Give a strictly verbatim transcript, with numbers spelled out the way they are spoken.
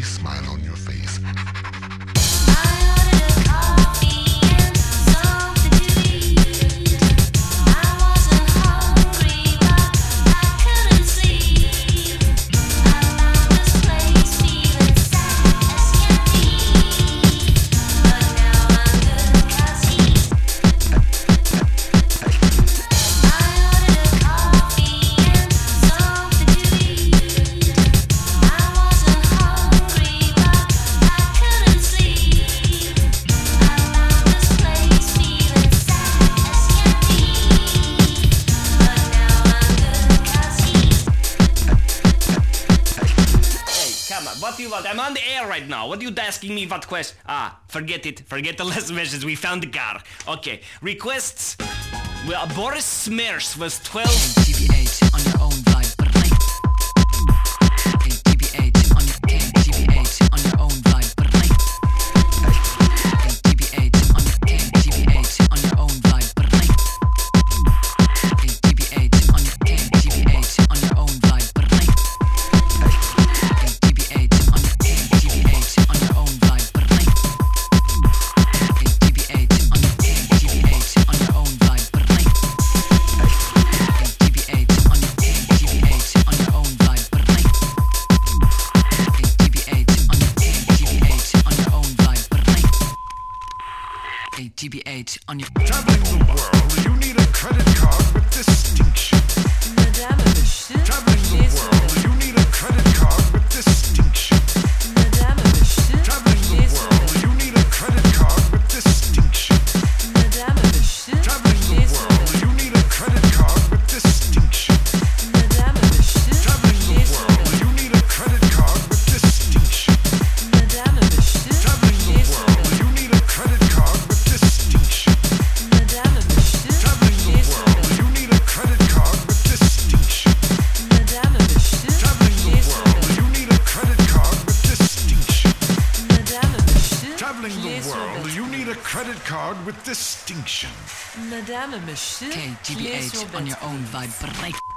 happy smile on your face. What do you want? I'm on the air right now. What are you asking me? What quest? Ah, forget it. Forget the last message. We found the car. Okay. Requests. Well, Boris Smers was twelve. T B H on your own vibe. T B H on your T B H on your own vibe. T B H on your T B H on your own vibe. T B H on your T B H on your own vibe. T B H on your Traveling the world, you need a credit card with distinction. Madame Monsieur, Traveling the world, you need a credit card with distinction. Madame Monsieur, Traveling the world, you need a credit card with distinction. Madame Monsieur, Traveling the world, you need a credit card with distinction. Madame Monsieur, Traveling the world, you need a credit card with distinction. Madame Monsieur, Traveling the world, you need a credit card with distinction. Madame Monsieur, Traveling the world, you need a credit card with distinction. Madame Monsieur, Traveling the world, you need a credit card with distinction. Madame Monsieur, Traveling the world, you need a credit card with distinction. Madame Monsieur, K T B H on your own vibe.